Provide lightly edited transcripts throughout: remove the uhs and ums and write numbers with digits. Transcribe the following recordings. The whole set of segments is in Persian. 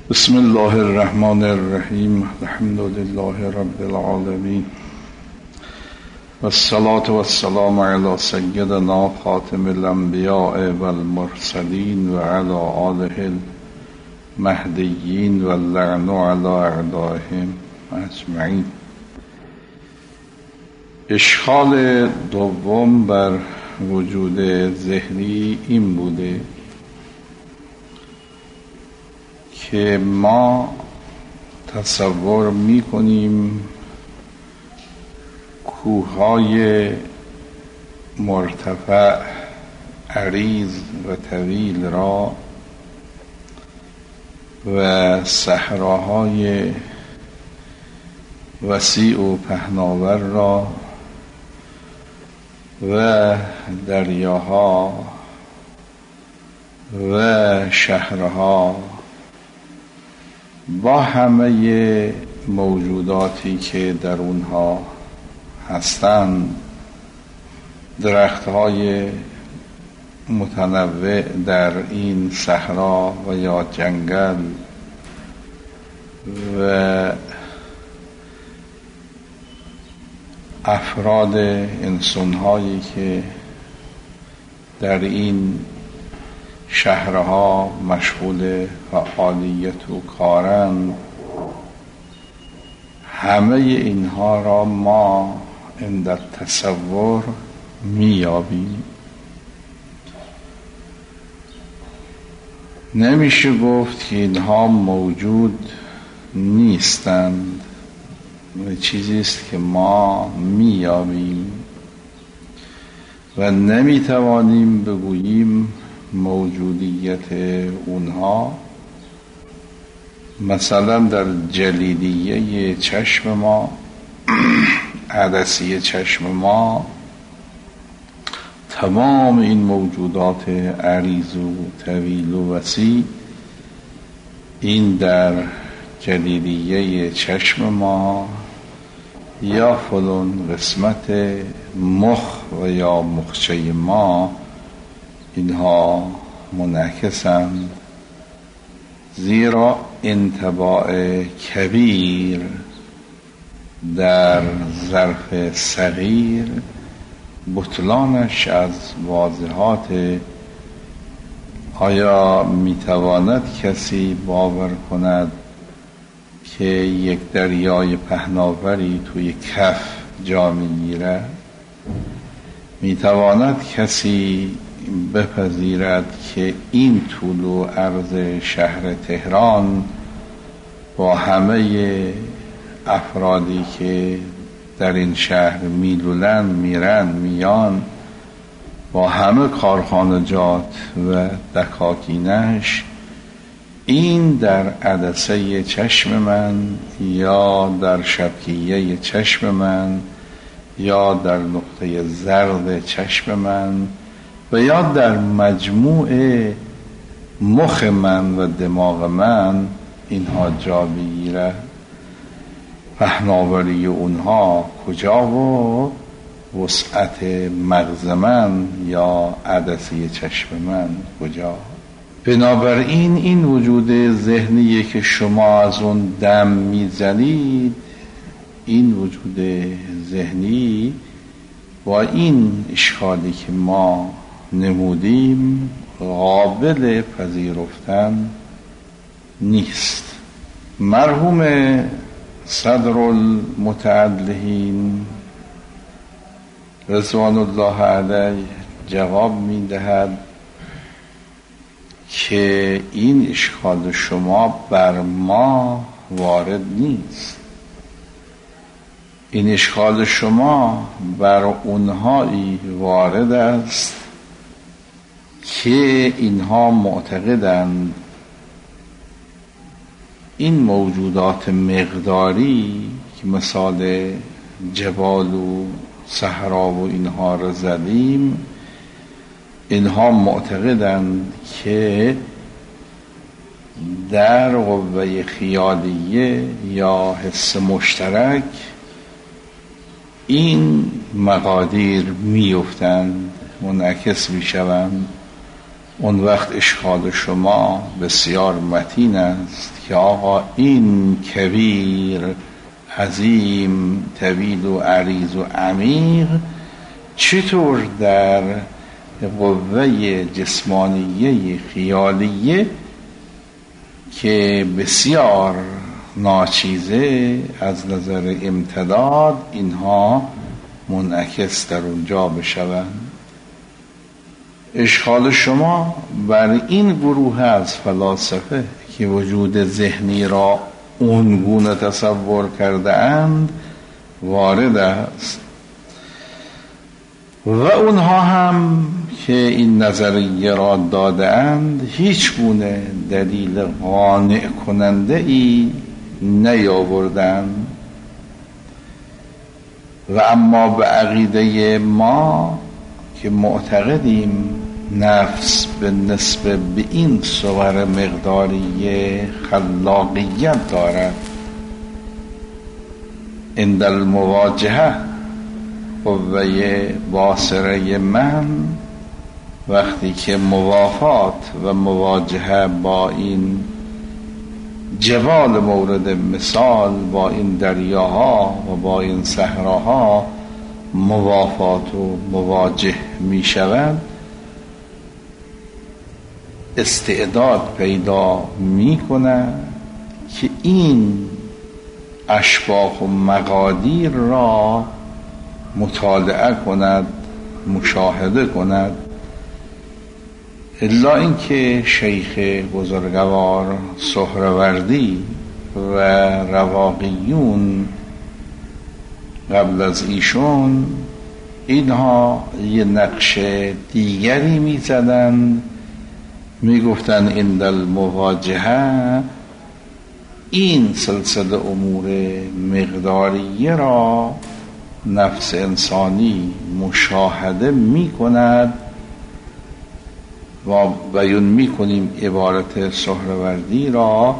بسم الله الرحمن الرحیم. الحمد لله رب العالمین والصلاة والسلام علی سیدنا خاتم الانبیاء والمرسلین و علی آله المهدیین واللعن علی اعدائهم اجمعین. اشکال دوم بر وجود ذهنی این بوده که ما تصور می کنیم کوههای مرتفع عریض و طویل را و صحراهای وسیع و پهناور را و دریاها و شهرها با همه موجوداتی که در اونها هستند، درختهای متنوع در این صحرا و یا جنگل و افراد انسانهایی که در این شهرها مشغول فعالیت و کارند، همه اینها را ما عند تصور میابیم. نمیشه گفت که اینها موجود نیستند و چیزی است که ما میابیم و نمیتوانیم بگوییم موجودیت اونها. مثلا در جلیدیه چشم ما، عدسی چشم ما، تمام این موجودات عریض و طویل و وسیع این در جلیدیه چشم ما یا فلان قسمت مخ و یا مخچه ما اینها منعکسند، زیرا انطباع کبیر در ظرف صغیر بطلانش از واضحات. آیا میتواند کسی باور کند که یک دریای پهناوری توی کف جا میگیرد؟ میتواند کسی بپذیرد که این طول و عرض شهر تهران با همه افرادی که در این شهر میلولن میرن میان، با همه کارخانجات و دکاکینش، این در عدسه چشم من یا در شبکیه چشم من یا در نقطه زرد چشم من و یا در مجموع مخ من و دماغ من اینها جا بگیره؟ پهناوری اونها کجا و وسعت مغز من یا عدسه چشم من کجا؟ بنابراین این وجود ذهنی که شما از اون دم میزنید، این وجود ذهنی با این اشکالی که ما نمودیم قابل پذیرفتن نیست. مرحوم صدر المتعلهین رضوان الله علیه جواب میدهد که این اشکال شما بر ما وارد نیست، این اشکال شما بر اونهایی وارد است که اینها معتقدند این موجودات مقداری که مثال جبال و صحرا و اینها را زدیم، اینها معتقدند که در قوه خیالیه یا حس مشترک این مقادیر میافتند، منعکس میشوند اون وقت اشکال شما بسیار متین است که آقا این کبیر عظیم طویل و عریض و عمیق چطور در قوه جسمانیه خیالیه که بسیار ناچیزه از نظر امتداد اینها منعکس در اونجا بشوند. اشکال شما بر این گروه از فلاسفه که وجود ذهنی را اونگونه تصور کرده اند وارد است و اونها هم که این نظریه را داده اند هیچ گونه دلیل قانع کننده ای نیاوردند. و اما به عقیده ما که معتقدیم نفس به نسبت به این صور مقداری خلاقیت دارد، عند المواجهه قوه باصره من وقتی که موافات و مواجهه با این جبال مورد مثال، با این دریاها و با این صحراها موافات و مواجه می شود، استعداد پیدا می کند که این اشباح و مقادیر را مطالعه کند، مشاهده کند. الا اینکه شیخ بزرگوار سهروردی و رواقیون قبل از ایشون اینها یه نقش دیگری می زدند، می گفتن عند المواجهه این سلسله امور مقداریه را نفس انسانی مشاهده می کند و بیان می کنیم عبارت سهروردی را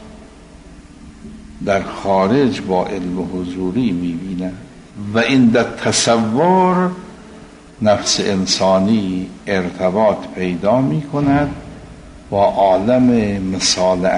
در خارج با علم حضوری می بیند و این در تصور نفس انسانی ارتباط پیدا می کند با عالم مثال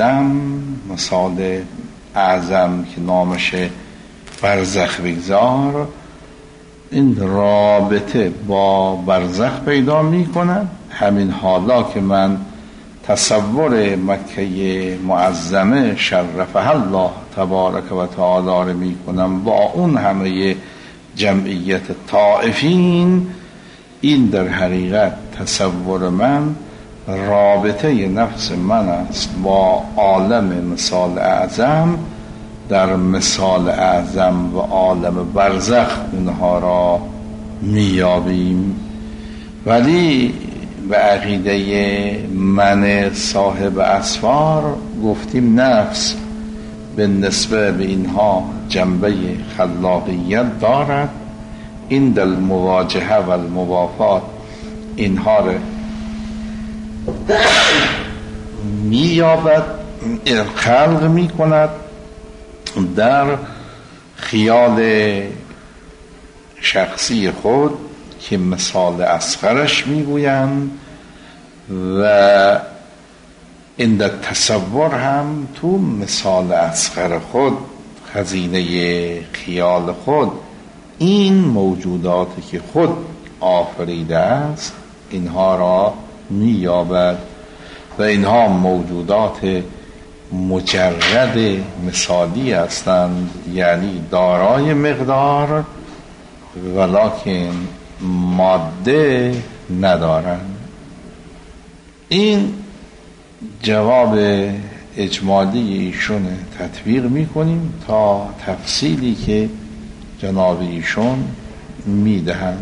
اعظم که نامش برزخ بگذار. این رابطه با برزخ پیدا می کند. همین حالا که من تصور مکه معظمه شرفها الله تبارک و تعالی رو می کنم با اون همه جمعیت طائفین، این در حقیقت تصور من رابطه نفس من است با عالم مثال اعظم. در مثال اعظم و عالم برزخ اونها را میابیم. ولی به عقیده من صاحب اسفار گفتیم نفس به نسبت به اینها جنبه خلاقیت دارد، این در المواجهه و الموافات اینها را مییابد، خلق میکند در خیال شخصی خود که مثال اصغرش میگویند و این در تصور هم تو مثال اصغر خود، خزینه خیال خود، این موجوداتی که خود آفریده است اینها را مییابد و اینها موجودات مجرد مثالی هستند، یعنی دارای مقدار ولکن ماده ندارند. این جواب اجمالی ایشون تطبیق میکنیم تا تفصیلی که جناب ایشون میدهند.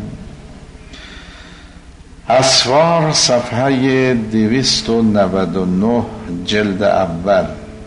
اسفار صفحه 299 جلد اول.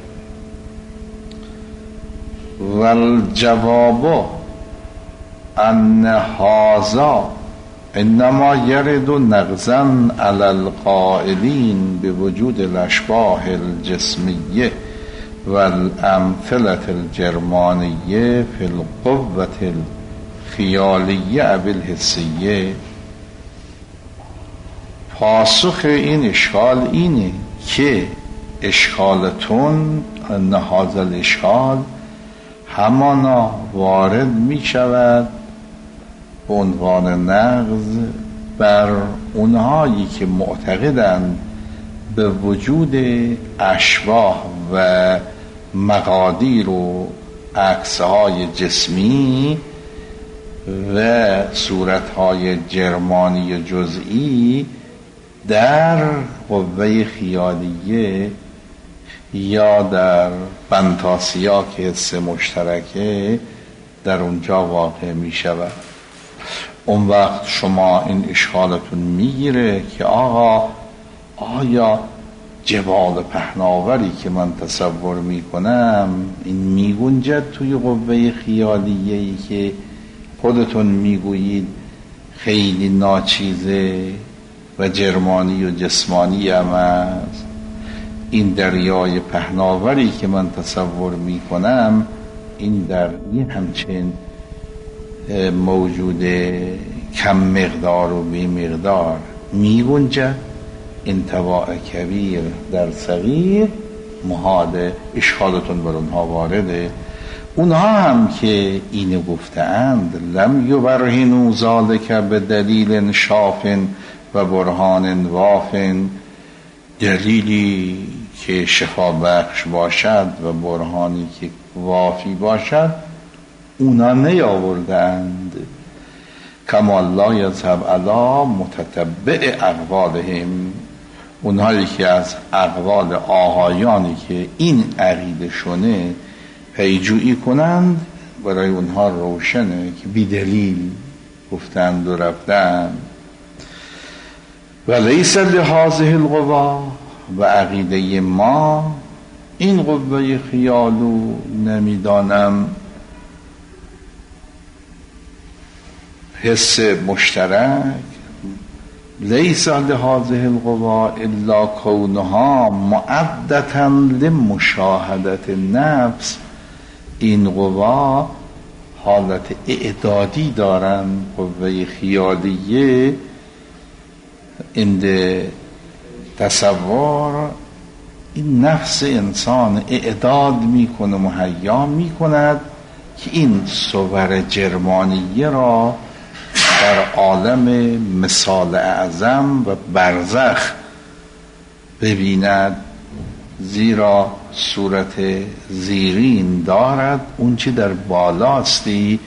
والجواب ان هذا انما يرد نغزا على القائلين بوجود الاشباح الجسميه والامثله الجرمانيه في القوه الخياليه بالحسيه پاسخ این اشکال اینه که اشکالتون نهاز الاشکال همانا وارد می شود به عنوان نقض بر اونهایی که معتقدند به وجود اشباح و مقادیر و عکسهای جسمی و صورتهای جرمانی جزئی در قوه خیالیه یا در فانتاسیا که حس مشترکه در اونجا واقع می شود. اون وقت شما این اشکالتون میگیره که آقا آیا جبال پهناوری که من تصور میکنم این میگنجد توی قوه خیالیه‌ای که خودتون میگویید خیلی ناچیزه و جرمانی و جسمانی هم است؟ این دریای پهناوری که من تصور میکنم این در یه همچین موجود کم مقدار و بی مقدار میگنجد؟ انطباع کبیر در صغیر محال. اشکالتون بر اونها وارده. اونها هم که اینو گفتند لم یبرهنوا ذلک به دلیل شاف و برهان واف، دلیلی که شفا بخش باشد و برهانی که وافی باشد اونا نیاوردند. کما لا یذهب علی متتبع اقوالهم، اونهایی که از اقوال آقایانی که این عقیده شونه پیجویی کنند برای اونها روشنه که بی دلیل گفتند و رفتند. و لیس لهذه القوا، و عقیده ما این قوه خیالو نمیدانم حس مشترک، لیس لهذه القوا الا کونها معدتا لمشاهدت النفس، این قوا حالت اعدادی دارن. قوه خیالیه اند تصور این نفس انسان اعداد میکنه، مهیا میکند که این صور جرمانیه را در عالم مثال اعظم و برزخ ببیند، زیرا صورت زیرین دارد. اون چی در بالاستی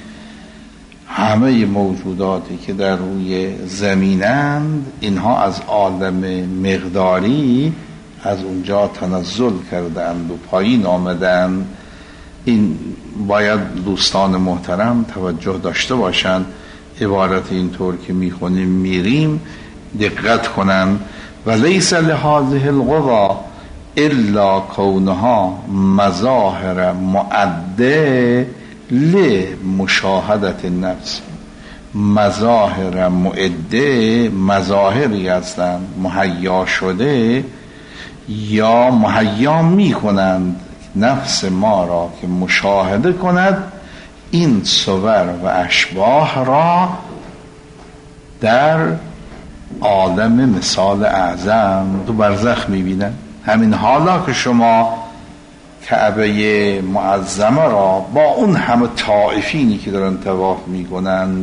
همه موجوداتی که در روی زمینند اینها از عالم مقداری از اونجا تنزل کردند و پایین آمدند. این باید دوستان محترم توجه داشته باشند. عبارت اینطور که میخونیم میریم دقت کنن. و لیس لهذه القوا الا کونها مظاهر معده لمشاهدت النفس، مظاهر معده مظاهری هستند مهیا شده یا مهیا میکنند نفس ما را که مشاهده کند این صور و اشباح را در عالم مثال اعظم تو برزخ میبینن. همین حالا که شما کعبه معظمه را با اون همه طائفینی که دارن طواف میکنن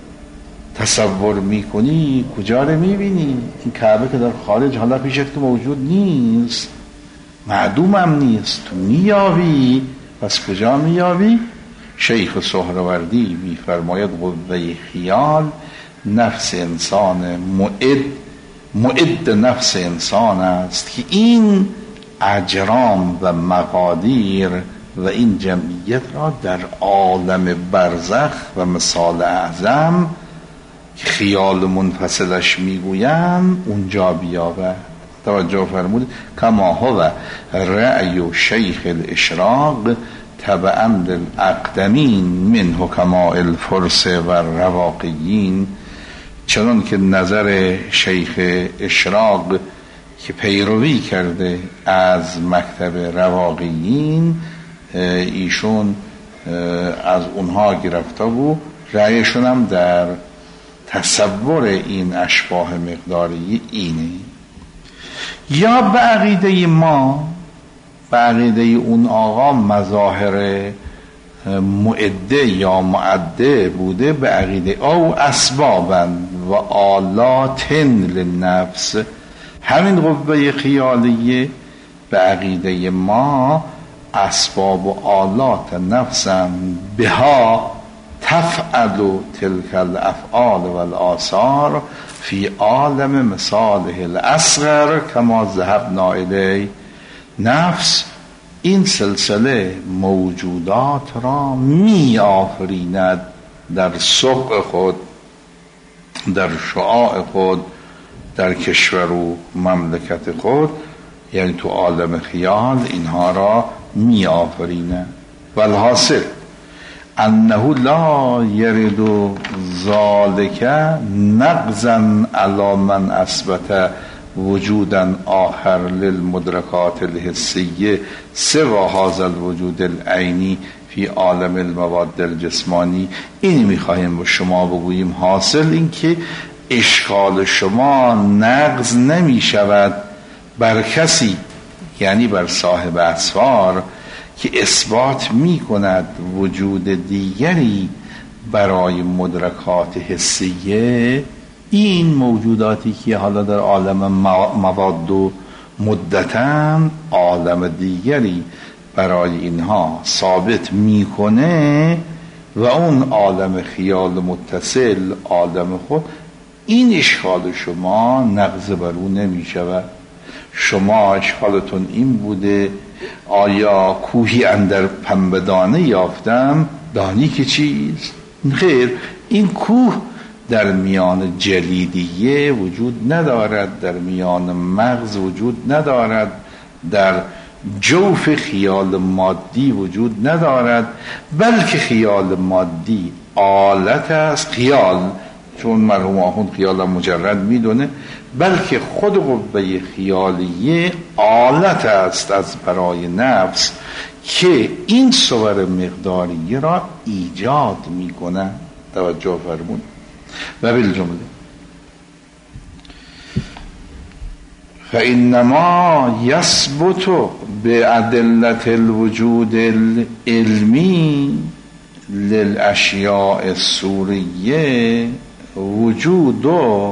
تصور میکنی، کجا رو میبینی؟ این کعبه که در خارج حالا پیشت که موجود نیست، معدوم هم نیست، تو میابی. پس کجا میابی؟ شیخ سهروردی میفرماید قوه خیال نفس انسان معد نفس انسان است که این اجرام و مقادیر و این جمعیت را در عالم برزخ و مثال اعظم که خیال منفصلش میگویند اونجا بیابد. توجه فرمودید؟ کما هو رأی شیخ الاشراق تبعا للاقدمین من حکماء الفرس و رواقیین، چنان که نظر شیخ اشراق که پیروی کرده از مکتب رواقیین، ایشون از اونها گرفته بود، رأیشون هم در تصور این اشباح مقداری اینه. یا به عقیده ما، به عقیده اون آقا مظاهر معده یا معده بوده، به عقیده او اسبابا و آلات للنفس، همین قوه خیالیه به عقیده ما اسباب و آلات نفسم بها تفعل تلك الافعال والآثار فی عالم مثاله الاصغر کما ذهبنا الیه. نفس این سلسله موجودات را می آفریند در سوق خود، در شعاع خود، در کشور و مملکت خود، یعنی تو عالم خیال اینها را می آفریند. والحاصل انه لا یرد ذالک نقضا علی من اثبت وجودا آخر للمدرکات الحسیه سوا هذا الوجود العینی فی عالم المواد الجسمانی. این میخواهیم با شما بگوییم، حاصل این که اشکال شما نقض نمی شود بر کسی، یعنی بر صاحب اسفار، که اثبات می کند وجود دیگری برای مدرکات حسیه. این موجوداتی که حالا در عالم مواد و مدتن، عالم دیگری برای اینها ثابت میکنه و اون عالم خیال متصل، عالم خود، این اشکال شما نقض بر او نمی شود. شما اشکالتون این بوده آیا کوهی اندر پنبه‌دانه یافتم، دانی که چیست؟ خیر، این کوه در میان جلیدیه وجود ندارد، در میان مغز وجود ندارد، در جوف خیال مادی وجود ندارد، بلکه خیال مادی آلت است. خیال، چون مرحوم آخوند خیال مجرد میدونه، بلکه خود قوه خیالیه آلت است از برای نفس که این صور مقداریه را ایجاد میکنه. توجه فرمون. و بالجمله فإنما يثبت بأدلة الوجود العلمی للاشیاء الصوریه وجود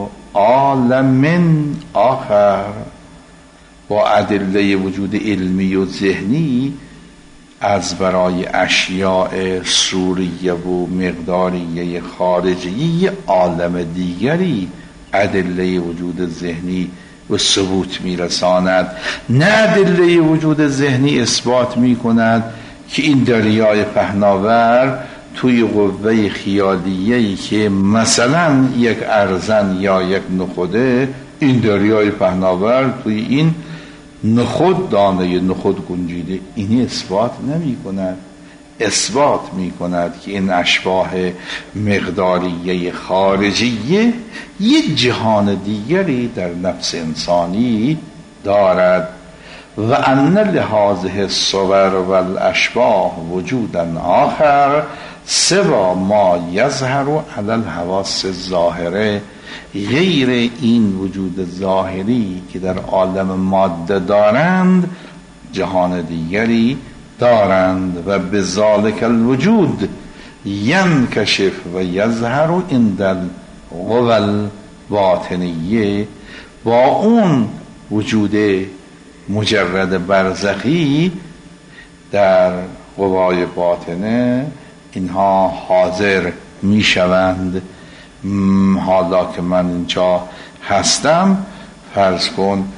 عالم آخر. با ادله وجود علمی و ذهنی از برای اشیاء صوریه و مقداریه خارجی عالم دیگری ادله وجود ذهنی و ثبوت میرساند. نه ادله وجود ذهنی اثبات میکند که این دریای پهناور توی قوه خیالیه‌ای که مثلا یک ارزن یا یک نخوده، این دریای پهناور توی این نخود، دانه نخود گنجیده، اینی اثبات نمی کند. اثبات می کند که این اشباح مقداریه خارجیه یک جهان دیگری در نفس انسانی دارد. و ان لهذه الصور والاشباح وجودا آخر سوا ما یظهر علی الحواس الظاهره، غیر این وجود ظاهری که در عالم ماده دارند جهان دیگری دارند. و بذالک الوجود ینکشف و یظهر عند القوى الباطنیه، با اون وجود مجرد برزخی در قوای باطنه اینها حاضر می شوند. حالا که من اینجا هستم، فرض کن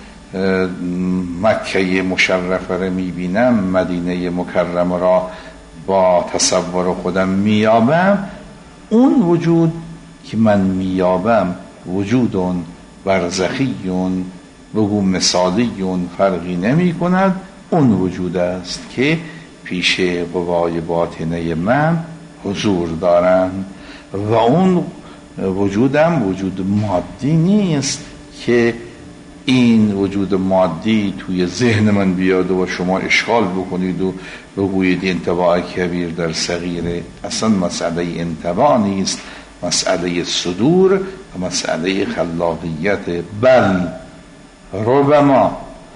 مکه مشرفه را می بینم، مدینه مکرمه را با تصور خودم می یابم، اون وجود که من می یابم وجودون برزخیون، بگو مثالیون، فرقی نمی کند. اون وجود است که پیش قوای باطنه من حضور دارند و اون وجودم وجود مادی نیست که این وجود مادی توی ذهن من بیاد و شما اشغال بکنید و بگویید انطباع کبیر در صغیره. اصلا مسئله انطباع نیست، مسئله صدور و مسئله خلاقیت. بل ربما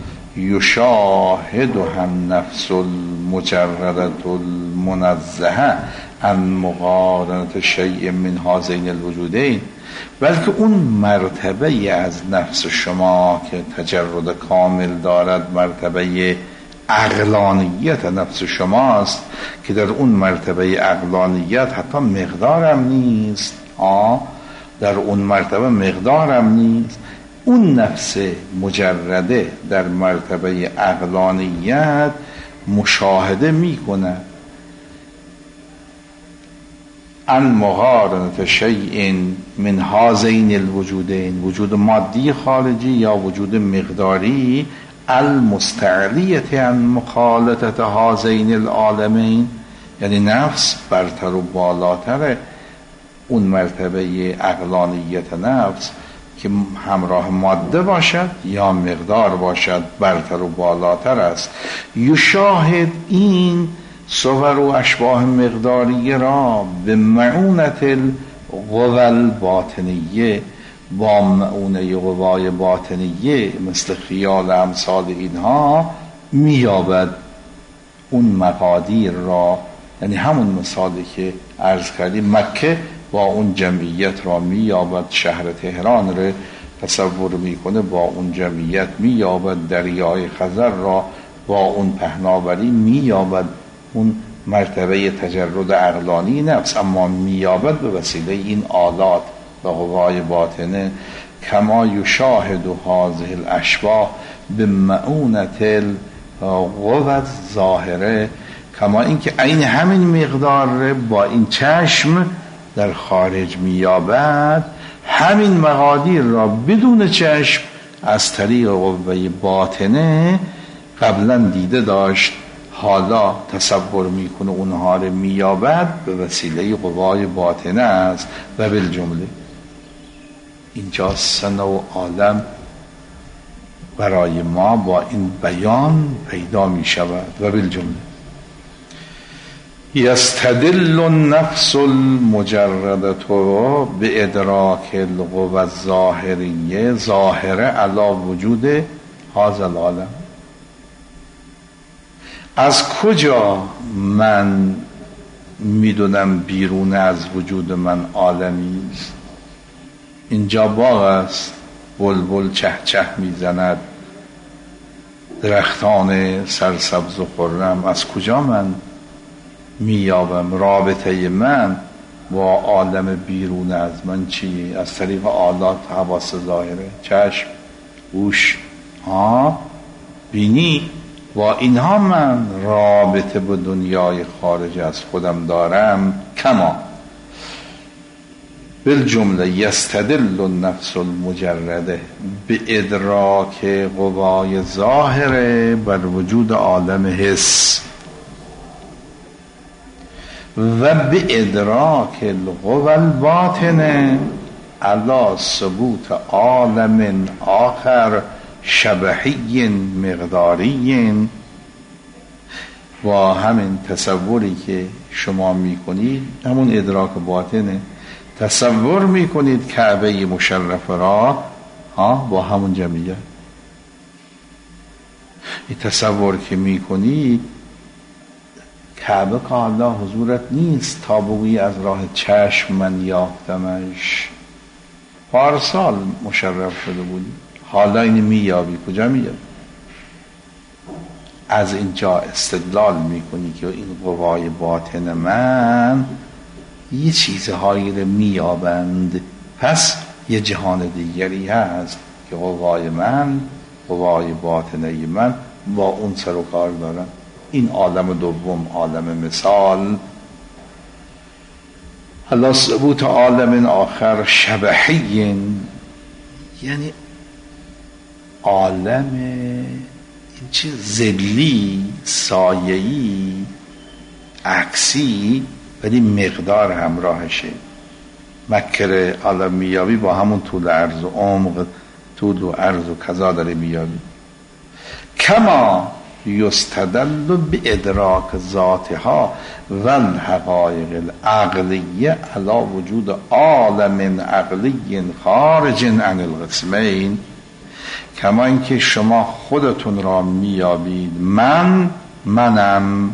یشاهدها النفس المجردة المنزهه عن مقارنة شیء من هذین الوجودین، بلکه اون مرتبه از نفس شما که تجرد کامل دارد، مرتبه عقلانیت نفس شماست که در اون مرتبه عقلانیت حتی مقدارم نیست، در اون مرتبه مقدارم نیست. اون نفس مجرده در مرتبه عقلانیت مشاهده میکنه ان مقارنة شیء من هذین الوجودین، وجود مادی خارجی یا وجود مقداری، المستعلیة عن مخالطة هذین العالمین، یعنی نفس برتر و بالاتر اون مرتبه عقلانیت نفس که همراه ماده باشد یا مقدار باشد برتر و بالاتر است. یشاهد این صور و اشباه مقداریه را به معونت القوى الباطنیه، با معونه قوای باطنیه مثل خیال امثال اینها مییابد اون مقادیر را. یعنی همون مثالی که عرض کردیم، مکه با اون جمعیت را مییابد، شهر تهران را تصور میکنه با اون جمعیت مییابد، دریای خزر را با اون پهناوری مییابد، اون مرتبه تجرد عقلانی نفس، اما مییابد به وسیله این آلات و قوای باطنه. کما یشاهد هذه الاشباح به معونت القوى الظاهره، کما اینکه عین همین مقدار با این چشم در خارج مییابد، همین مقادیر را بدون چشم از طریق قوه باطنه قبلا دیده داشت، حالا تصور میکنه اونها رو مییابد به وسیله قوای باطنه است. و بالجمله اینجا سه و عالم برای ما با این بیان پیدا میشود. و بالجمله یستدل النفس المجرده به ادراک القوى الظاهریه ظاهره علی وجود هذا العالم. از کجا من میدونم بیرون از وجود من عالمی است؟ اینجا باغ است، بلبل چه چه میزند، درختان سرسبز و خرم. از کجا من مییابم رابطه من با عالم بیرون از من چیه؟ از طریق آلات حواس ظاهره، چشم، گوش، بینی. با اینها من رابطه با دنیای خارج از خودم دارم. کما بالجمله یستدل النفس المجرده به ادراک قوای ظاهره بر وجود عالم حس و به ادراک القوى الباطنه علی ثبوت عالم آخر شبحی مقداری. با همین تصوری که شما میکنید، همون ادراک باطنه، تصور میکنید کعبه مشرفه را با همون جمعیت. این تصور که میکنید کعبه که الله حضورت نیست تا بگویی از راه چشم من یافتمش، پارسال مشرف شده بودی، حالا اینو مییابی، کجا مییابی؟ از اینجا استدلال میکنی که این قوای باطن من یه چیزهایی رو مییابند، پس یه جهان دیگری هست که قوای من، قوای باطنه من با اون سر و کار دارن. این عالم دوم، عالم مثال، الله ثبوت عالم آخر شبحی، یعنی عالم این چیز ذلی، سایه‌ای، عکسی، ولی مقدار همراهشه. مکر عالم میابی با همون طول عرض و عمق، طول و عرض و کذا داره میابی. کما یستدل بادراک ذاتها و الحقایق العقلیه علی وجود عالم عقلی خارج عن القسمین، کما اینکه شما خودتون را میابید منم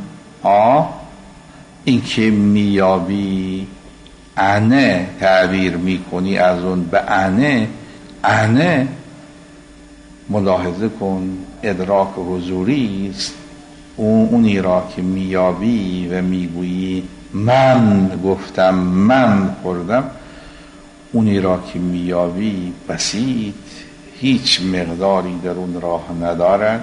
اینکه میابی انه تعبیر میکنی از اون به انه ملاحظه کن ادراک حضوری است. اونی را که میابی و میگویی من گفتم من خوردم، اونی را که میابی بسیط، هیچ مقداری در اون راه ندارد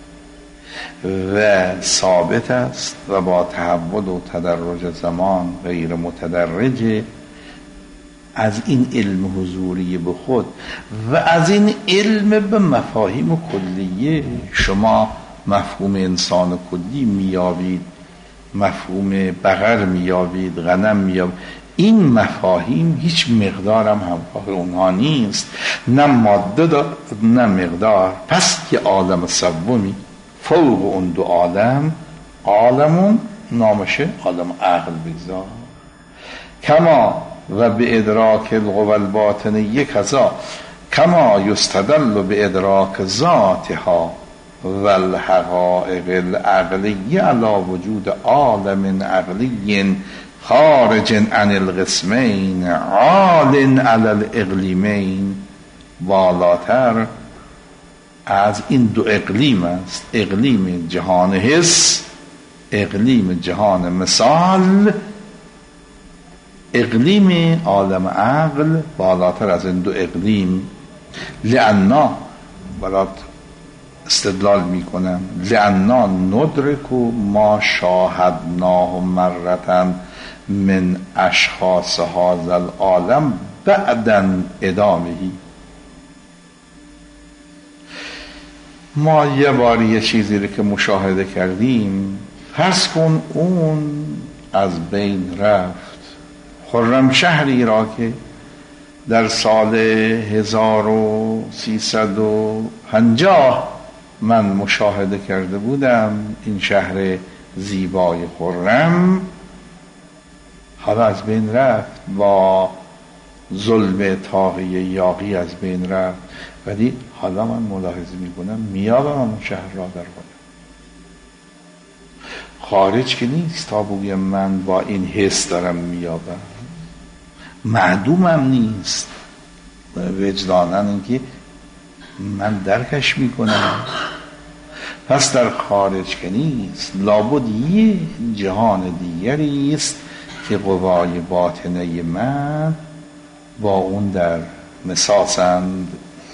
و ثابت است و با تحول و تدرج زمان غیر متدرجه. از این علم حضوری به خود و از این علم به مفاهیم کلیه شما مفهوم انسان کلی میابید، مفهوم بقر میابید، غنم میابید. این مفاهیم هیچ مقدارم همراه اونها نیست، نه ماده نه مقدار. پس یه عالم سومی فوق اون دو عالمون نامشه عالم عقل بگذار. کما و به ادراک القوى الباطنیه کذا کما یستدل به ادراک ذاتها و الحقائق العقلیه علی وجود عالم عقلی خارج عن القسمین عال علی الاقلیمین. بالاتر از این دو اقلیم است، اقلیم جهان حس، اقلیم جهان مثال، اقلیم عالم عقل بالاتر از این دو اقلیم. لأننا برات استدلال میکنم، لأننا ندرک ما شاهدناه مرتن من اشخاص هذا العالم بعدا ادامهی. ما یه بار یه چیزی رو که مشاهده کردیم، فرض کن اون از بین رفت. خرمشهری را که در سال 1350 من مشاهده کرده بودم، این شهر زیبای خرم حالا از بین رفت، با ظلم طاغی یاغی از بین رفت. ولی حالا من ملاحظه میکنم میابم اون شهر را در خودم. خارج که نیست تا بگویم من با این حس دارم میابم، معدومم نیست وجداناً اینکه من درکش میکنم. پس در خارج که نیست، لابد یه جهان دیگری است که قوای باطنه من با اون در مساسند.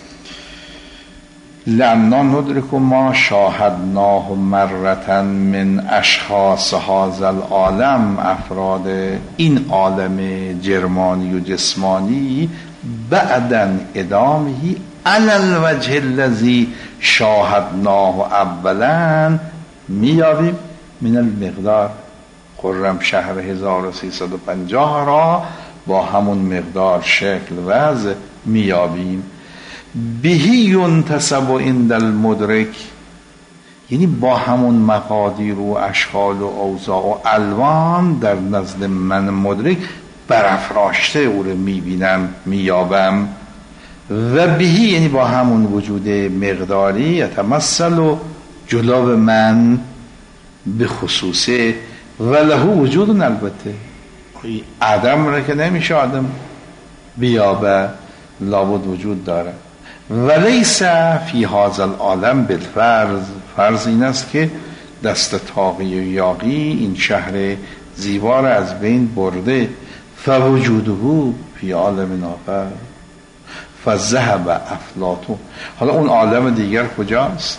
لأننا ندرک ما شاهدناه مرتن من اشخاص هذا العالم، افراد این عالم جرمانی و جسمانی بعدا ادامهی علی الوجه الذی شاهدناه اولا میابیم من المقدار. خرم شهر 1350 را با همون مقدار شکل وضع میابیم. بهی ینتسب عند المدرک، یعنی با همون مقادیر و اشکال و اوضاع و الوان در نزد من مدرک برافراشته او رو میبینم میابم. و بهی یعنی با همون وجود مقداری یتمثل و جلو من به خصوصه و له وجود. البته عدم را که نمیشه آدم بیابه، لابد وجود داره. ولیس فی هذا العالم بالفرض، فرض این است که دست طاغی و یاغی این شهر زیبا را از بین برده. فوجوده فی عالم آخر فذهب افلاطون. حالا اون عالم دیگر کجاست؟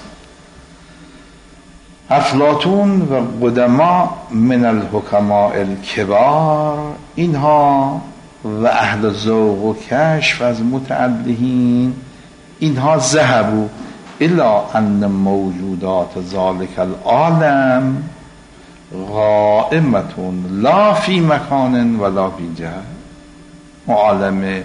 افلاطون و قدما من الحکماء الکبار، اینها و اهل ذوق و کشف از متعلهین، اینها ذهبوا الا ان موجودات ذلك العالم قائمتون لا فی مکان ولا فی جهت. عالم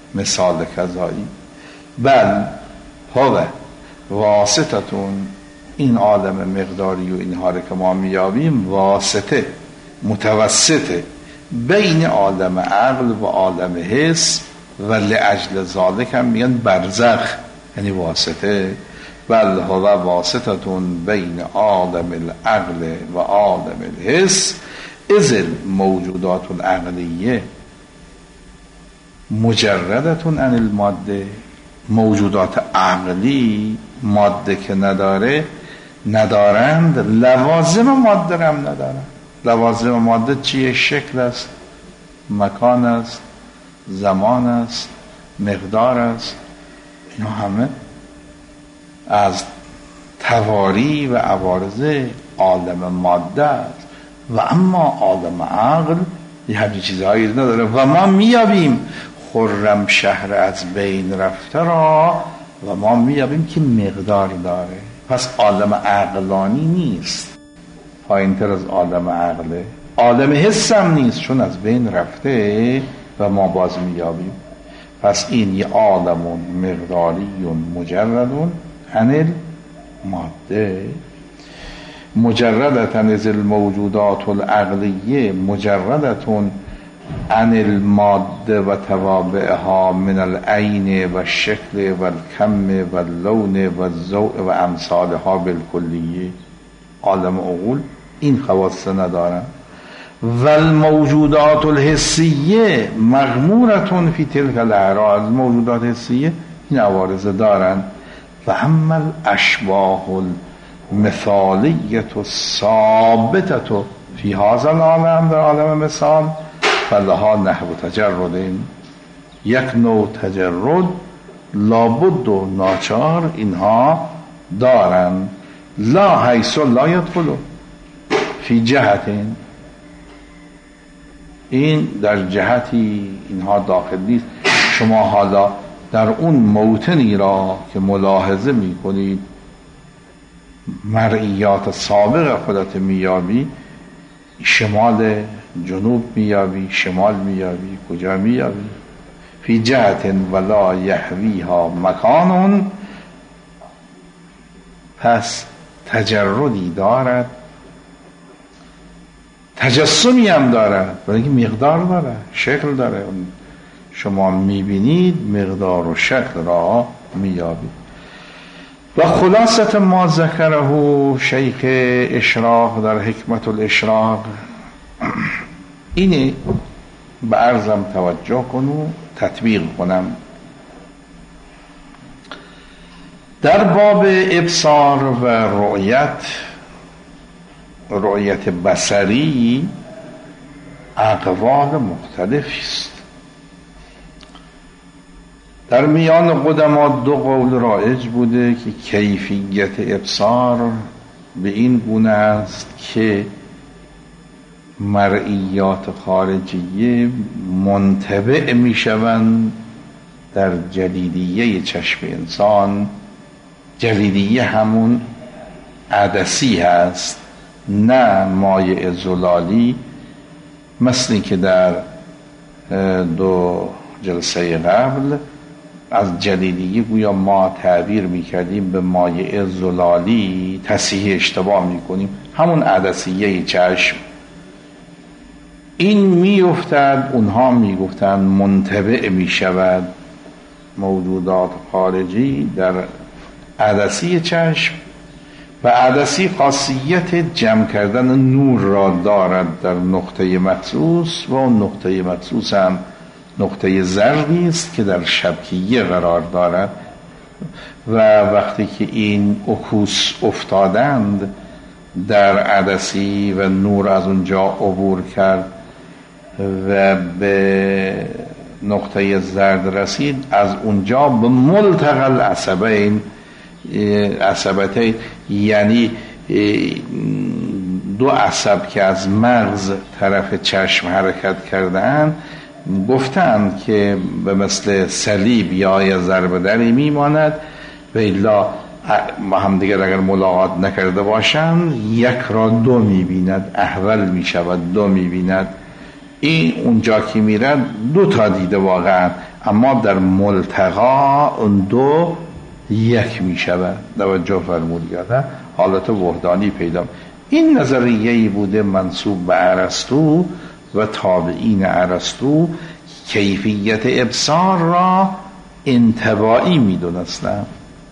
مثال کذایی بل هو واسطتون این عالم مقداری و اینها رو که ما میابیم واسطه متوسطه بین عالم عقل و عالم حس و لاجل ذالک هم میگن برزخ، یعنی واسطه. بل هو واسطتون بین عالم العقل و عالم الحس اذ الموجودات العقلیه مجردتون عن الماده. موجودات عقلی ماده که ندارند لوازم ماده هم ندارند. لوازم ماده چیه؟ شکل است، مکان است، زمان است، مقدار است. اینا همه از تواری و عوارض عالم ماده است. و اما عالم عقل یه همچین چیزهایی نداره و ما میابیم خرم شهر از بین رفته را و ما میابیم که مقدار داره. پس عالم عقلانی نیست، پایین‌تر از عالم عقله. عالم حس هم نیست چون از بین رفته و ما باز میابیم. پس این یه عالم مقداری مجردون عن الماده مجردتن از الموجودات العقلیه مجردتون عن الماده و توابعها من العین و الشکل و الکم و اللون و الذوق و امثالها بالکلیه. عالم عقول این خواص ندارن. و الموجودات الحسیه مغمورتون فی تلک الاعراض. موجودات حسیه این عوارض دارن. و اما الاشباه المثالیه الثابته فی هذا العالم، در عالم مثال فلها نحو تجردین، یک نوع تجرد لابد و ناچار اینها دارن. لا حیث لا یدخلو فی جهتین، این در جهتی اینها داخل نیست. شما حالا در اون موطنی را که ملاحظه می کنید مرئیات سابق خودت میابی، شمال جنوب میابی، شمال میابی، کجا میابی؟ فی جهت ولا یحویها مکانون. پس تجردی دارد، تجسمی هم دارد، ولی مقدار داره، شکل داره. شما میبینید مقدار و شکل را میابید. و خلاصت ما ذکره شیخ اشراق در حکمت الاشراق اینه، به عرضم توجه کنو تطبیق کنم. در باب ابصار و رؤیت بصری اقوال مختلفی است. در میان قدما دو قول رایج بوده که کیفیت ابصار به این گونه است که مرئیات خارجیه منطبع می شوند در جلیدیه چشم انسان. جلیدیه همون عدسی هست، نه مایع زلالی، مثل که در دو جلسه قبل از جلیدیه گویا ما تعبیر میکردیم به مایع زلالی، تصحیح اشتباه میکنیم، همون عدسیه چشم. این میافتد، اونها میگفتن منطبع میشود موجودات خارجی در عدسی چشم و عدسی خاصیت جمع کردن نور را دارد در نقطه مخصوص و اون نقطه مخصوص هم نقطه زردی است که در شبکیه قرار دارد و وقتی که این عکوس افتادند در عدسی و نور از اونجا عبور کرد و به نقطه زرد رسید، از اونجا به ملتقى العصبتین، یعنی دو عصب که از مغز طرف چشم حرکت کردن، گفتند که به مثل صلیب یا ضربه دری میماند و الا هم دیگر اگر ملاقات نکرده باشند یک را دو میبیند، احول میشود دو میبیند. این اونجا که میرد دو تا دیده واقعا، اما در ملتقا اون دو یک می شود. توجه فرمودید، حالت وحدانی پیدا. این نظریه‌ای بوده منسوب به ارسطو و تابعین ارسطو، کیفیت ابصار را انطباعی می دونستند.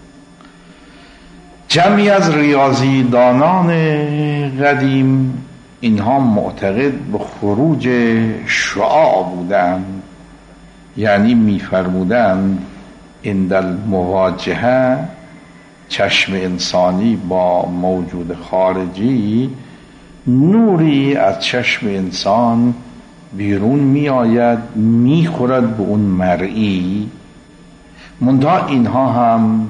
جمعی از ریاضیدانان قدیم اینها معتقد به خروج شعاع بودند، یعنی می‌فرمودند عند المواجهه چشم انسانی با موجود خارجی، نوری از چشم انسان بیرون می آید، می خورد به اون مرئی. منتها اینها هم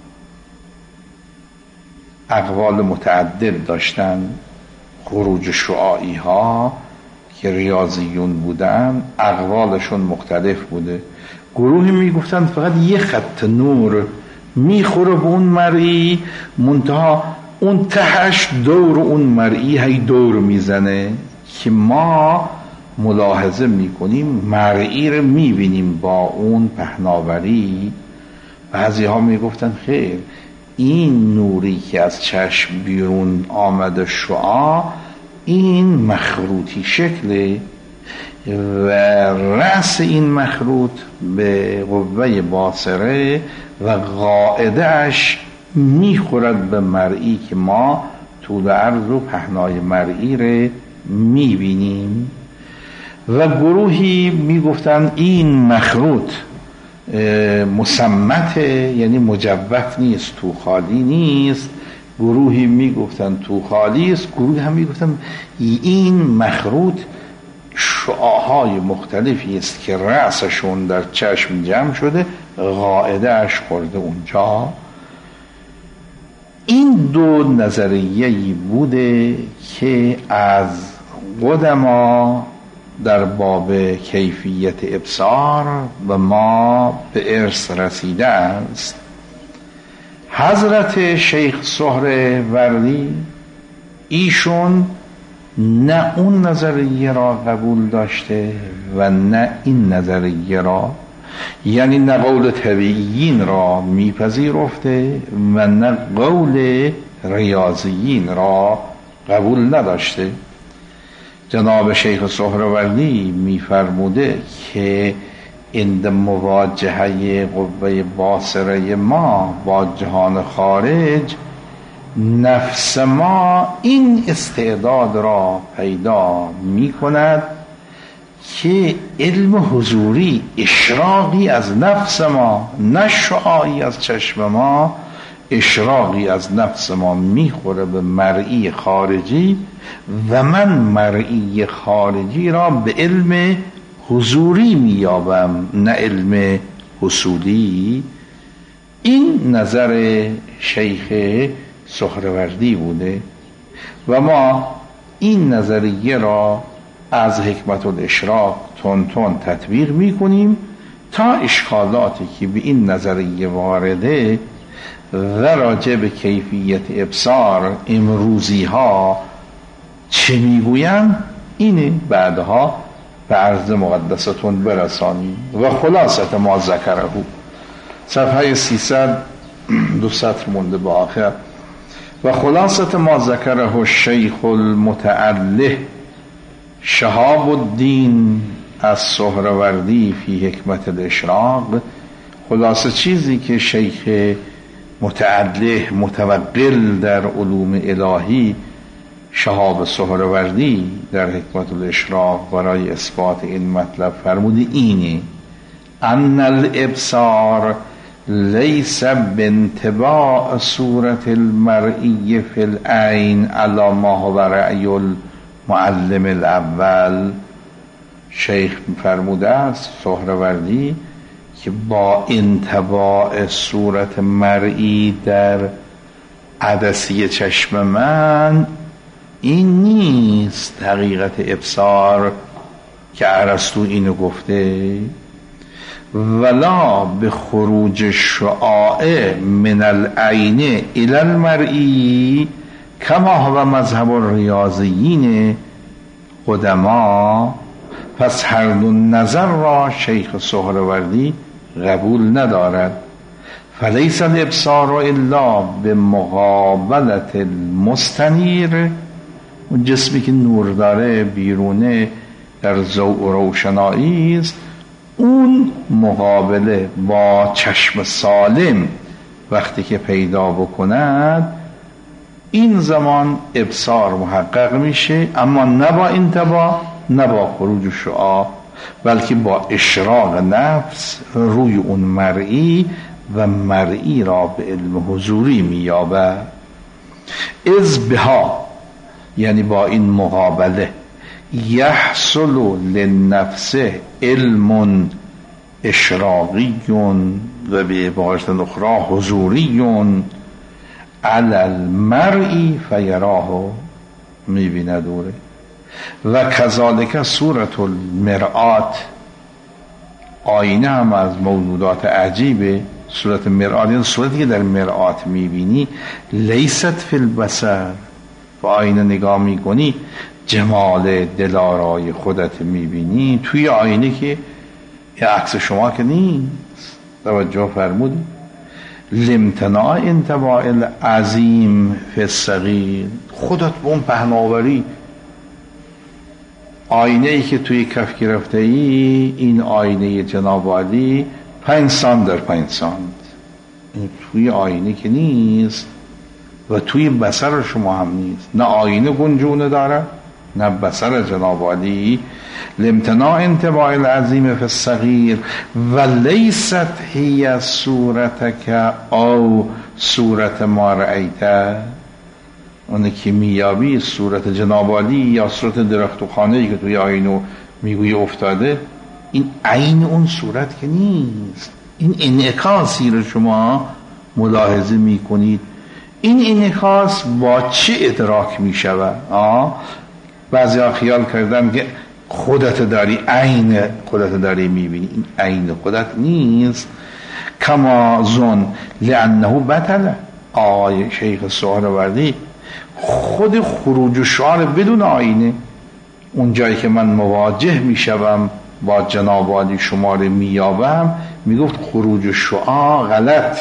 اقوال متعدد داشتن. خروج شعاعی ها که ریاضیون بودن اقوالشون مختلف بوده. گروهی می گفتن فقط یه خط نور می خوره به اون مرئی، منتها اون تهش دور اون مرئی هی دور میزنه که ما ملاحظه میکنیم، مرئی رو میبینیم با اون پهناوری. بعضی ها میگفتن خیر، این نوری که از چشم بیرون آمده شعاع، این مخروطی شکله و رأس این مخروط به قوه باصره و قاعدهش میخورد به مرئی که ما طول عرض و پهنای مرئی رو میبینیم. و گروهی میگفتن این مخروط مسمته، یعنی مجوف نیست، تو خالی نیست. گروهی میگفتن تو خالی است. گروهی هم میگفتن این مخروط شعاعهای مختلفی است که رأسشون در چشم جمع شده، قاعدهش خورده اونجا. این دو نظریه‌ای بوده که از قدما در باب کیفیت ابصار و ما به ارث رسیده است. حضرت شیخ سهروردی ایشون نه اون نظریه را قبول داشته و نه این نظریه را، یعنی نه قول طبیعیین را میپذیرفته و نه قول ریاضیین را قبول نداشته. جناب شیخ سهروردی میفرموده که عند مواجهه قوه باصره ما با جهان خارج، نفس ما این استعداد را پیدا می کند که علم حضوری اشراقی از نفس ما، نه شعاعی از چشم ما، اشراقی از نفس ما میخوره به مرئی خارجی و من مرئی خارجی را به علم حضوری میابم، نه علم حصولی. این نظر شیخ سهروردی بوده و ما این نظریه را از حکمت الاشراق تون تون تطبیق میکنیم تا اشکالاتی که به این نظریه وارده و راجع به کیفیت ابصار امروزی ها چه میگویند اینه بعدها به عرض مقدستون برسانیم. و خلاصت ما ذکره، صفحه 300 دو سطر مونده به آخر. و خلاصت ما ذکره الشیخ المتعله شهاب الدین از سهروردی فی حکمت الاشراق، خلاصه چیزی که شیخ متعله متوقل در علوم الهی شهاب سهروردی در حکمت الاشراق برای اثبات این مطلب فرموده اینه: ان الابصار لیس بانطباع صورت المرئی فی العین علی ما هو رأی المعلم الاول. شیخ فرموده است سهروردی که با انطباع صورت مرئی در عدسی چشم من، این نیست حقیقت ابصار که ارسطو اینو گفته. ولا به خروج شعاع من العین الی المرئی کما هو مذهب الریاضیین قدما. پس هر دو نظر را شیخ سهروردی قبول ندارد. فلیس الابصار الا به مقابلت المستنیر، اون جسمی که نور داره بیرونه در ضوء و روشنایی است، اون مقابله با چشم سالم وقتی که پیدا بکند این زمان ابصار محقق میشه، اما نه با انتباه نه با خروج شعاع، بلکه با اشراق نفس روی اون مرئی و مرئی را به علم حضوری مییابه. از بها یعنی با این مقابله یحصل للنفس علم اشراقی و به عبارت اخرى حضوری علی المرئی فیراه، میبینه دوره. و کذالک صورت المرآت، آینه هم از موجودات عجیبه. صورت مرآت یعنی صورتی که در مرآت میبینی، لیست فی البصر، با آینه نگاه میکنی جمال دلارای خودت میبینی، توی آینه که یه عکس شما که نیست. توجه فرمودی؟ لامتناع انتباع العظیم فی الصغیر، خودت به اون پهناوری. آینه ای که توی کف گرفته ای، این آینه جناب علی 5 سانت در 5 سانت، این توی آینه که نیست و توی بصر شما هم نیست. نه آینه گنجونه داره نه بصر جناب علی. لامتناع انتباع العظیم فی الصغیر و لیست هی صورتک او صورت ما رأیته، اونه که میابی صورت جناب علی یا صورت درخت و خانه‌ای که توی آینه میگوی افتاده، این عین اون صورت که نیست. این انعکاسی رو شما ملاحظه میکنید. این انعکاس با چه ادراک میشود؟ بعضی ها خیال کردن که خودت داری، عین خودت داری میبینی. این عین خودت نیست. کما ظن لانه بطل. آقای شیخ سهروردی خود خروج شعاع بدون آینه، اون جایی که من مواجه میشوم با جناب علی شما رو مییابم، میگفت خروج شعاع غلط.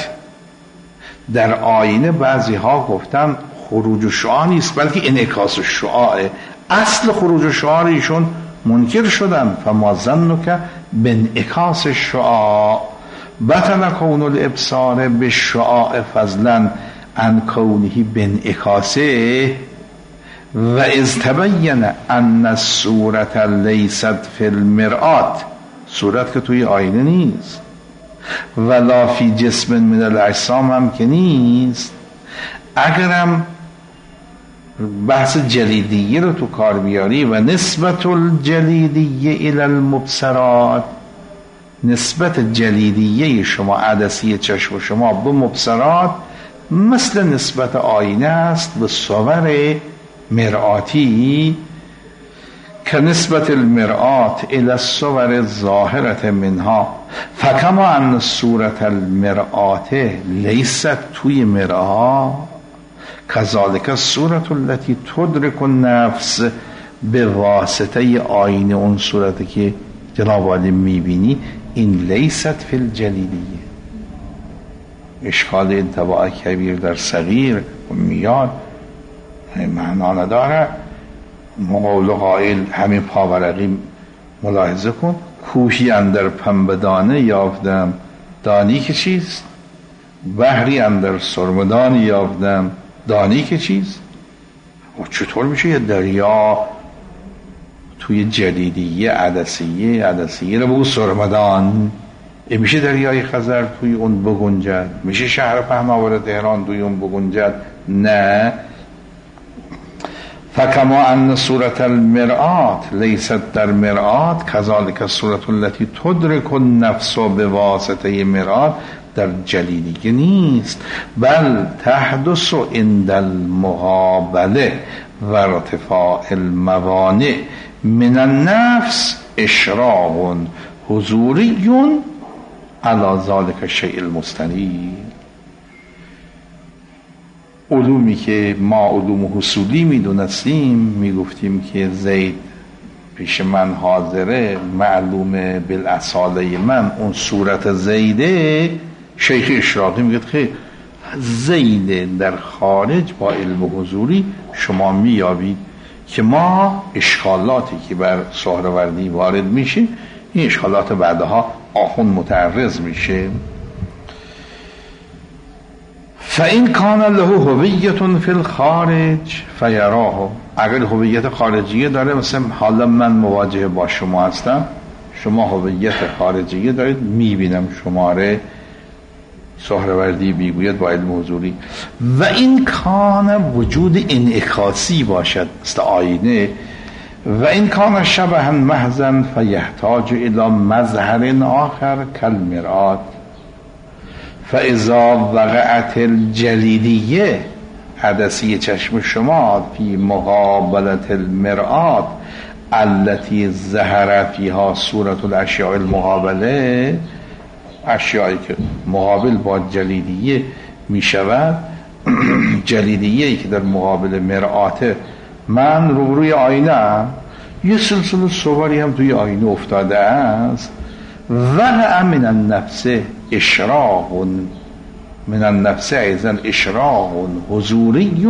در آینه بعضی ها گفتن خروج شعاع نیست بلکه انعکاس شعاعه. اصل خروج شعاع ایشون منکر شدن. فما ظنک بانعکاس الشعاع بطل کون الابصار بالشعاع فضلا عن کونه بانعکاسه و اذ تبین ان الصورت لیست فی المرآت، صورت که توی آینه نیست، ولا فی جسم من الاجسام هم که نیست. اگرم بحث جلیدیه رو تو کار بیاری و نسبت الجلیدیه الی المبصرات، نسبت جلیدیه شما عدسی چشم شما به مبصرات مثل نسبت آینه است به صور مرآتی، که نسبت المرآت الى الصور الظاهرة منها فکما ان صورت المرآت لیست توی مرآت کذالک الصورت التي تدرک النفس به واسطه آینه، اون صورتی که جناب علی میبینی، این لیست فی الجلیدیه. اشکال انطباع کبیر در صغیر میاد معنا نداره. مقول قائل همین پاورقی ملاحظه کن، کوهی اندر پنبدانه یافتم دانی که چیست، بحری اندر سرمدان یافتم دانی که چیست. و چطور میشه یه دریا توی جلیدیه عدسیه رو بگو سرمدان؟ میشه دریای خزر توی اون بگنجد؟ میشه شهر پهناور تهران توی اون بگنجد؟ نه. فکما ان صورت المرآت لیست در مرآت کذالک صورت التي تدرک النفس به واسطه مرآت در جلیدیه نیست، بل تحدث عند المقابله و ارتفاع الموانع من النفس اشراق حضوری علی ذلک الشیء المستنیر. علومی که ما علوم حصولی میدونستیم، میگفتیم که زید پیش من حاضره، معلومه بالاصاله من اون صورت زیده شیخ اشراقی میگه خیلی زیل در خارج با علم حضوری شما میابید که ما اشکالاتی که بر سهروردی وارد میشه این اشکالات بعدها آخوند متعرض میشه. فإن کان له هویة فی الخارج فیراه، اگر هویت خارجیه داره، مثلا حالا من مواجه با شما هستم، شما هویت خارجیه دارید، میبینم شماره سهروردی بیگوید با علم حضوری. و این کان وجود انعکاسی باشد مثل آینه، و این کان شبها محضا فیحتاج الی مظهر آخر کالمرآت، فاذا وقعت الجلیدیه عدسی چشم شما فی مقابلت المرآت التي ظهر فيها صورت الاشیاء المقابله، اشیایی که مقابل با جلیدیه می شود، جلیدیه‌ای که در مقابل مرآت، من روبروی آینه یه سلسله صوری هم توی آینه افتاده است، وقع من النفس اشراق، من النفس ایضا اشراق حضوری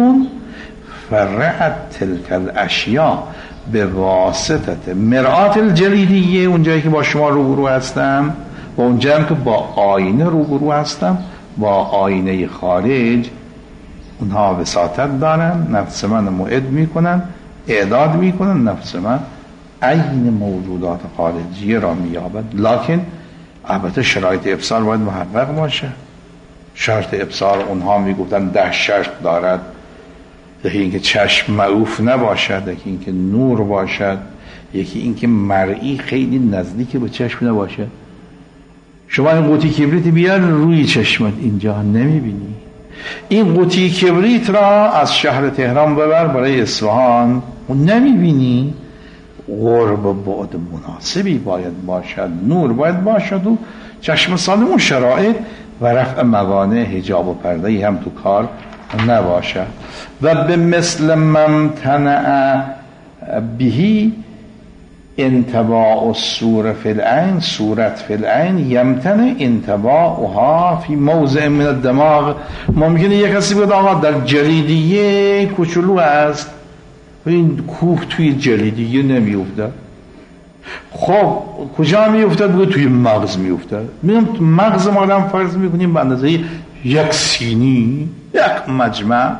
فرعت تلك الاشیاء به واسطه مرآت الجلیدیه، اونجایی که با شما روبرو هستم و اونجا هم که با آینه روبرو هستم، با آینه خارج اونها وساطت دارن، نفس من معد میکنن، اعداد میکنن، نفس من عین موجودات خارجیه را مییابد. لکن البته شرایط ابصار باید محقق باشه. شرط ابصار اونها میگفتن 10 شرط دارد، یکی اینکه چشم معوف نباشد، یکی اینکه نور باشد، یکی اینکه مرئی خیلی نزدیک به چشم نباشد. شما این قوطی کبریت بیار روی چشمت اینجا نمیبینی، این قوطی کبریت را از شهر تهران ببر برای اصفهان و نمیبینی. قرب بعد مناسبی باید باشد، نور باید باشد و چشم سالم و شرایط و رفع موانع حجاب و پرده هم تو کار نباشد. و به مثل ممتنع بهی انتباع الصور فی العین، صورت فی العین یمتنع انتباعها فی موضع من الدماغ. ممکنه یک کسی بگه آقا در جلیدیه کوچولو است، این کوه توی جلیدیه نمیفته. خب کجا میفته؟ بگه توی مغز میفته. میگم مغز ما هم فرض میکنیم به اندازه یک سینی، یک مجمع.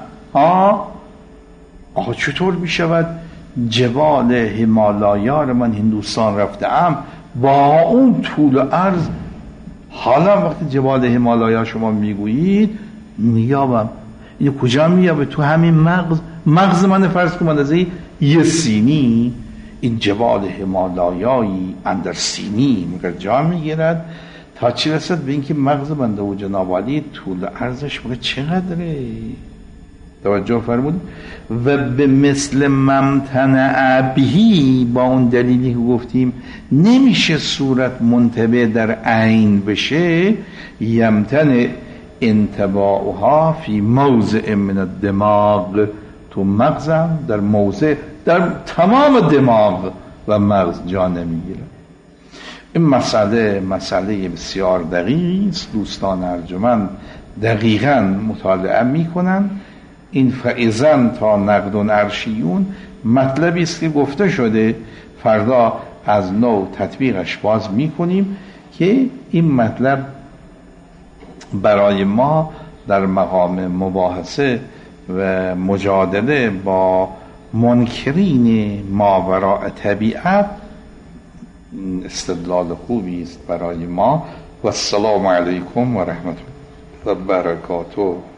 آقا چطور میشود جبال همالایا رو من هندوستان رفتم با اون طول و عرض، حالا وقتی جبال همالایا شما میگویید میابم، این کجا میابه؟ تو همین مغز من فرض کنم اندازه یه سینی، این جبال همالایایی اندر سینی میگه جا میگیرد تا چی رسد به اینکه مغز بنده و جناب عالی طول عرضش میگه چقدره. توجه فرمود. و به مثل ممتنع بهی، با اون دلیلی که گفتیم نمیشه صورت منتبه در عین بشه، یمتنع انتباعها فی موضع من الدماغ، تو مغزم در موضع در تمام دماغ و مغز جا نمیگیره. این مسئله بسیار دقیقی است. دوستان ارجمند دقیقاً مطالعه میکنن. این فائزن تا نقد و عرشیون مطلبی است که گفته شده، فردا از نو تطبیقش باز میکنیم که این مطلب برای ما در مقام مباحثه و مجادله با منکرین ماوراء طبیعت استدلال خوبی است برای ما. و السلام علیکم و رحمت الله و برکاته.